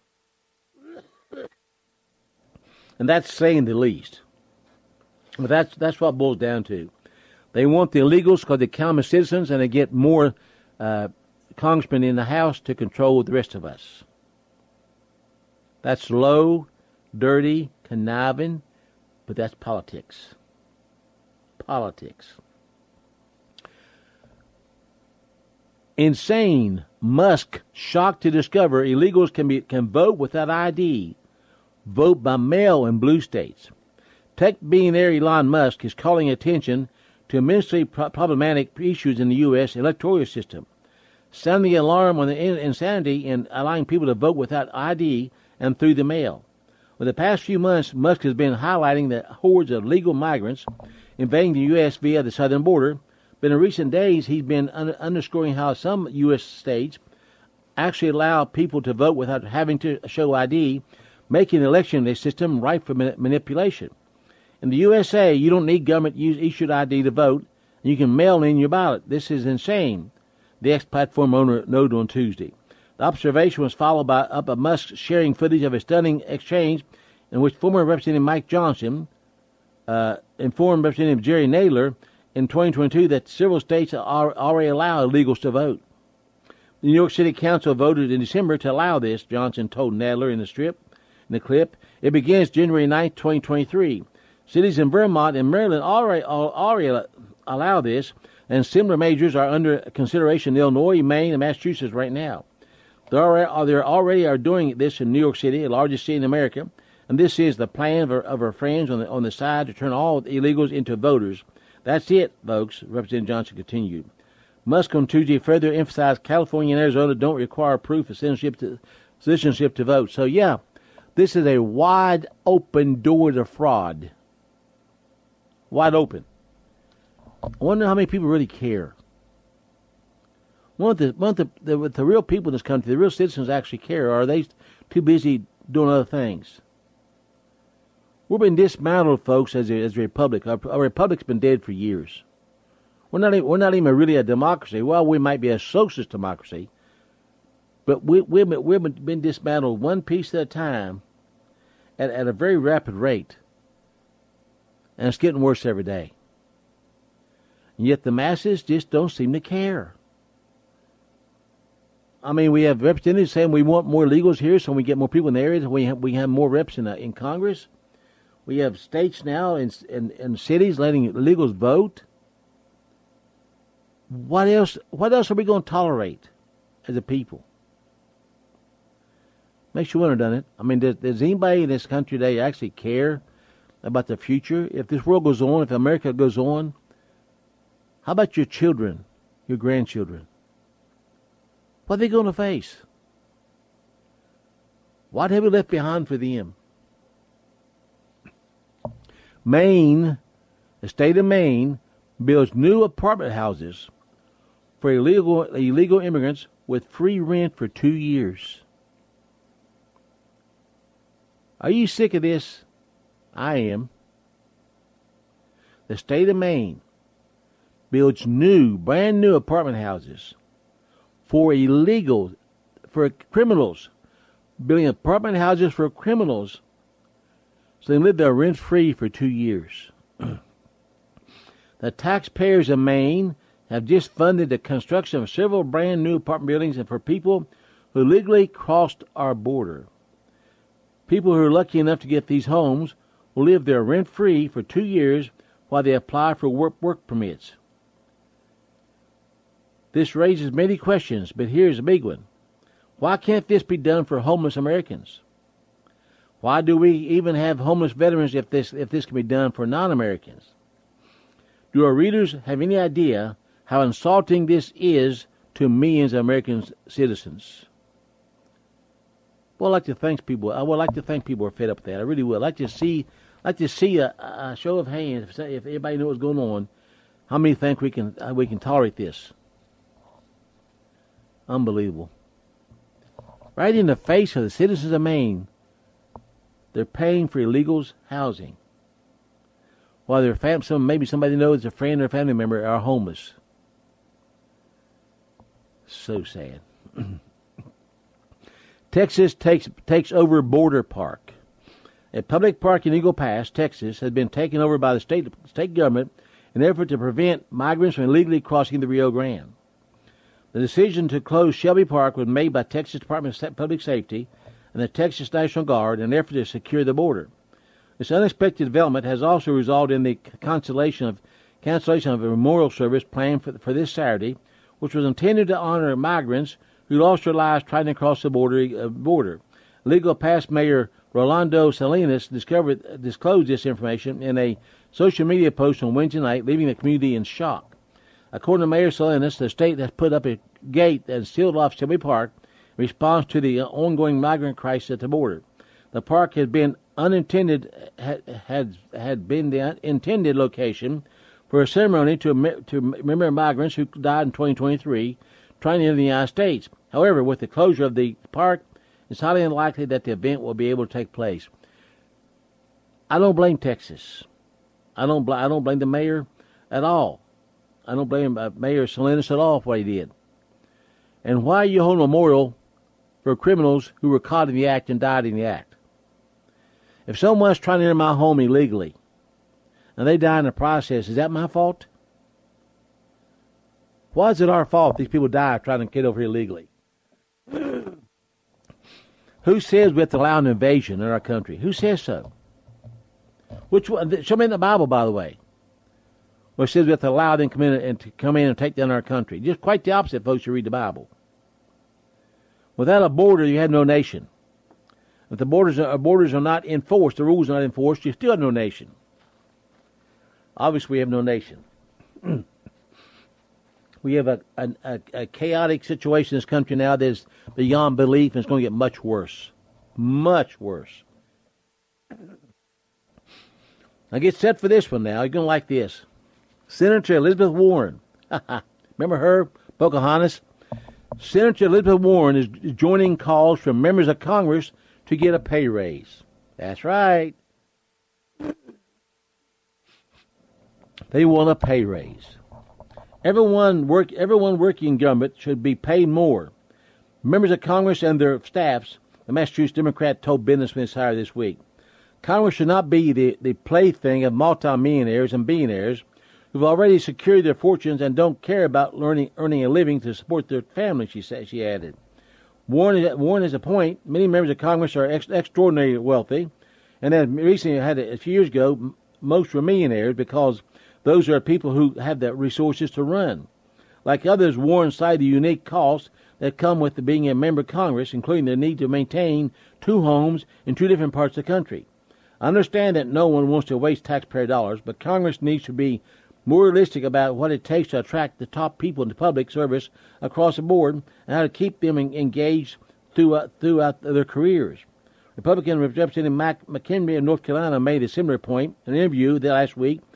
and that's saying the least. But that's that's what it boils down to. They want the illegals because they count them as citizens, and they get more uh, congressmen in the House to control the rest of us. That's low, dirty, conniving, but that's politics. Politics. Insane. Musk shocked to discover illegals can be can vote without I D. Vote by mail in blue states. Tech billionaire Elon Musk is calling attention to immensely pro- problematic issues in the U S electoral system, sounding the alarm on the in- insanity in allowing people to vote without I D and through the mail. For the past few months, Musk has been highlighting the hordes of legal migrants invading the U S via the southern border, but in recent days he's been un- underscoring how some U S states actually allow people to vote without having to show I D, making the election system ripe for man- manipulation. In the U S A, you don't need government-issued I D to vote, and you can mail in your ballot. This is insane, the X platform owner noted on Tuesday. The observation was followed by up by Musk sharing footage of a stunning exchange in which former Representative Mike Johnson uh, informed Representative Jerry Nadler in twenty twenty-two that several states are already allow illegals to vote. The New York City Council voted in December to allow this, Johnson told Nadler in the strip, in the clip. It begins January ninth, twenty twenty-three. Cities in Vermont and Maryland already, already allow this, and similar measures are under consideration in Illinois, Maine, and Massachusetts right now. They already are doing this in New York City, the largest city in America, and this is the plan of our, of our friends on the on the side to turn all illegals into voters. That's it, folks, Representative Johnson continued. Musk on Tuesday further emphasized California and Arizona don't require proof of citizenship to, citizenship to vote. So, yeah, this is a wide open door to fraud. Wide open. I wonder how many people really care. One of the, one of the, the, the real people in this country, the real citizens actually care, or are they too busy doing other things? We've been dismantled, folks, as a, as a republic. Our, our republic's been dead for years. We're not, even, we're not even really a democracy. Well, we might be a socialist democracy, but we, we've, been, we've been dismantled one piece at a time at, at a very rapid rate. And it's getting worse every day. And yet the masses just don't seem to care. I mean, we have representatives saying we want more illegals here so we get more people in the areas. We have, we have more reps in, uh, in Congress. We have states now and in, in, in cities letting illegals vote. What else? What else are we going to tolerate as a people? Makes you wonder, doesn't it? I mean, does, does anybody in this country today actually care about the future? If this world goes on, if America goes on, how about your children, your grandchildren? What are they going to face? What have we left behind for them? Maine, the state of Maine, builds new apartment houses for illegal illegal immigrants with free rent for two years. Are you sick of this? I am. The state of Maine builds new, brand new apartment houses for illegal, for criminals, building apartment houses for criminals so they can live there rent-free for two years. The taxpayers of Maine have just funded the construction of several brand new apartment buildings and for people who legally crossed our border. People who are lucky enough to get these homes will live there rent-free for two years while they apply for work, work permits. This raises many questions, but here's a big one. Why can't this be done for homeless Americans? Why do we even have homeless veterans if this if this can be done for non-Americans? Do our readers have any idea how insulting this is to millions of American citizens? Well, I'd like to thank people. I would like to thank people who are fed up with that. I really would. I'd like to see, like to see a, a show of hands. If, if everybody knows what's going on, how many think we can uh, we can tolerate this? Unbelievable! Right in the face of the citizens of Maine, they're paying for illegals' housing, while their fam- some maybe somebody knows a friend or a family member are homeless. So sad. Texas takes takes over border park. A public park in Eagle Pass, Texas, has been taken over by the state state government in an effort to prevent migrants from illegally crossing the Rio Grande. The decision to close Shelby Park was made by Texas Department of Public Safety and the Texas National Guard in an effort to secure the border. This unexpected development has also resulted in the cancellation of cancellation of a memorial service planned for, for this Saturday, which was intended to honor migrants who lost their lives trying to cross the border. Uh, border. Legal Pass Mayor Rolando Salinas discovered disclosed this information in a social media post on Wednesday night, leaving the community in shock. According to Mayor Salinas, the state has put up a gate and sealed off Shelby Park in response to the ongoing migrant crisis at the border. The park had been unintended had had, had been the intended location for a ceremony to to remember migrants who died in twenty twenty-three trying to enter the United States. However, with the closure of the park, it's highly unlikely that the event will be able to take place. I don't blame Texas. I don't bl- I don't blame the mayor at all. I don't blame uh, Mayor Salinas at all for what he did. And why are you holding a memorial for criminals who were caught in the act and died in the act? If someone's trying to enter my home illegally and they die in the process, is that my fault? Why is it our fault these people die trying to get over here illegally? Who says we have to allow an invasion in our country? Who says so? Which one? Show me in the Bible, by the way, where it says we have to allow them to come in and to come in and take down our country. Just quite the opposite, folks, who read the Bible. Without a border, you have no nation. If the borders are, borders are not enforced, the rules are not enforced, you still have no nation. Obviously, we have no nation. We have a, a, a chaotic situation in this country now that is beyond belief, and it's going to get much worse. Much worse. Now get set for this one now. You're going to like this. Senator Elizabeth Warren. Remember her? Pocahontas? Senator Elizabeth Warren is joining calls from members of Congress to get a pay raise. That's right. They want a pay raise. Everyone work. Everyone working in government should be paid more. Members of Congress and their staffs, the Massachusetts Democrat told Business Insider this week, Congress should not be the, the plaything of multimillionaires and billionaires who've already secured their fortunes and don't care about learning, earning a living to support their family, she said. She added. Warren, Warren has a point. Many members of Congress are ex- extraordinarily wealthy, and as recently had a, a few years ago, most were millionaires because those are people who have the resources to run. Like others, Warren cited the unique costs that come with being a member of Congress, including the need to maintain two homes in two different parts of the country. I understand that no one wants to waste taxpayer dollars, but Congress needs to be more realistic about what it takes to attract the top people into public service across the board and how to keep them engaged throughout, throughout their careers. Republican Representative Mac McHenry of North Carolina made a similar point in an interview that last week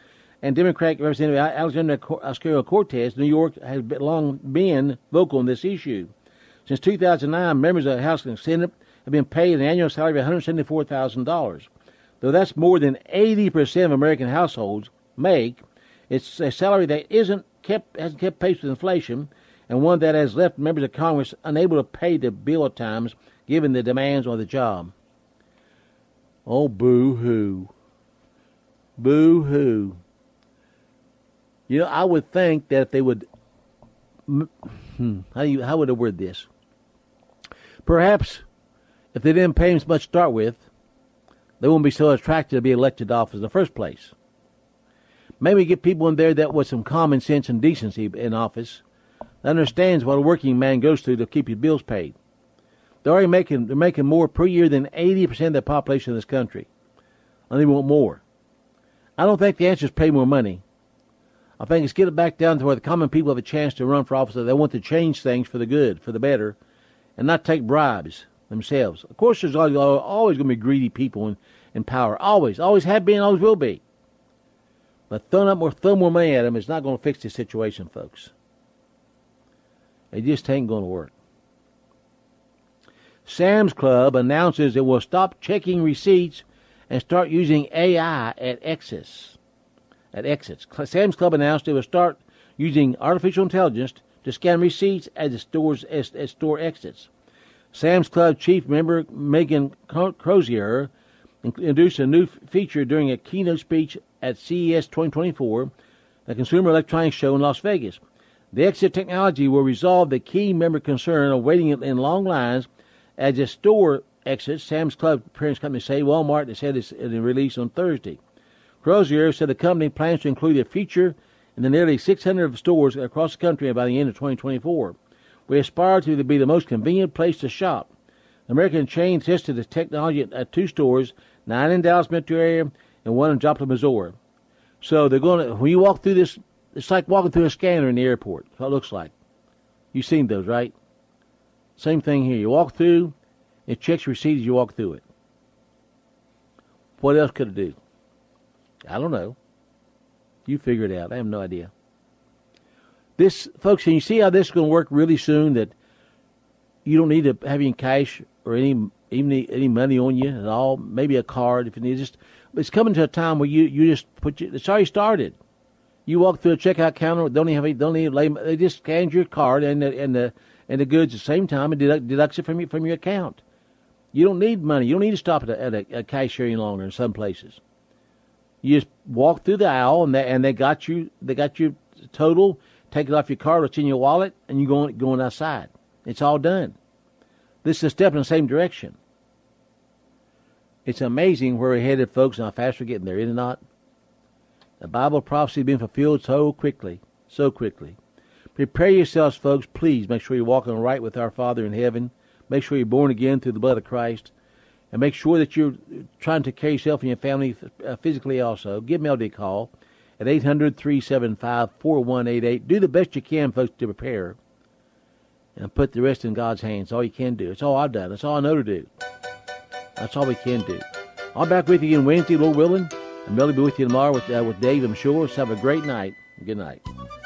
and Democratic Representative Alexandria Ocasio-Cortez, New York, has long been vocal on this issue. Since two thousand nine, members of the House and Senate have been paid an annual salary of one hundred seventy-four thousand dollars. Though that's more than eighty percent of American households make, it's a salary that isn't kept hasn't kept pace with inflation, and one that has left members of Congress unable to pay the bill at times, given the demands on the job. Oh, boo-hoo. Boo-hoo. You know, I would think that if they would... Hmm, how, do you, how would I word this? Perhaps if they didn't pay them as much to start with, they wouldn't be so attracted to be elected to office in the first place. Maybe get people in there that with some common sense and decency in office that understands what a working man goes through to keep his bills paid. They're already making they're making more per year than eighty percent of the population of this country. And they want more. I don't think the answer is pay more money. I think it's get it back down to where the common people have a chance to run for office. They want to change things for the good, for the better, and not take bribes themselves. Of course, there's always, always going to be greedy people in, in power. Always. Always have been, always will be. But throwing up more, throw more money at them is not going to fix the situation, folks. It just ain't going to work. Sam's Club announces it will stop checking receipts and start using A I at exits. At exits. Sam's Club announced it will start using artificial intelligence to scan receipts at the stores as, as store exits. Sam's Club chief member Megan Crozier introduced a new feature during a keynote speech at C E S twenty twenty-four, the Consumer Electronics Show in Las Vegas. The exit technology will resolve the key member concern of waiting in long lines at the store exits. Sam's Club parent company say Walmart has said it's in a release on Thursday. Crozier said the company plans to include a feature in the nearly six hundred stores across the country by the end of twenty twenty-four. We aspire to be the most convenient place to shop. The American chain tested the technology at, at two stores, nine in Dallas metro area and one in Joplin, Missouri. So they're going to, when you walk through this, it's like walking through a scanner in the airport. That's what it looks like. You've seen those, right? Same thing here. You walk through, it checks receipts as you walk through it. What else could it do? I don't know. You figure it out. I have no idea. This, folks, can you see how this is going to work really soon? That you don't need to have any cash or any even any money on you at all. Maybe a card if you need. Just it's coming to a time where you, you just put your, it's already started. You walk through a checkout counter. Don't even have any, don't even lay. They just scan your card and the and the and the goods at the same time and deduct, deducts it from your from your account. You don't need money. You don't need to stop at a, at a, a cashier any longer in some places. You just walk through the aisle and they and they got you they got you total. Take it off your card, it's in your wallet, and you're going, going outside. It's all done. This is a step in the same direction. It's amazing where we're headed, folks, and how fast we're getting there, is it not? The Bible prophecy has been fulfilled so quickly, so quickly. Prepare yourselves, folks. Please make sure you're walking right with our Father in heaven. Make sure you're born again through the blood of Christ. And make sure that you're trying to care yourself and your family physically also. Give Melody a call at eight hundred, three seven five, four one eight eight. Do the best you can, folks, to prepare. And put the rest in God's hands. All you can do. It's all I've done. That's all I know to do. That's all we can do. I'll be back with you again Wednesday, Lord willing. And Melody will be with you tomorrow with, uh, with Dave, I'm sure. So have a great night. Good night.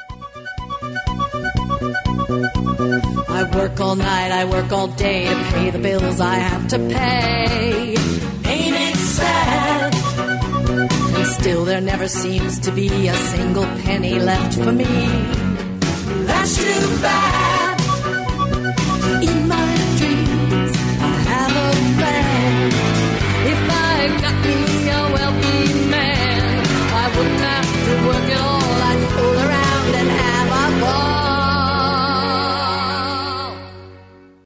I work all night, I work all day to pay the bills I have to pay. Ain't it sad? And still there never seems to be a single penny left for me. That's too bad.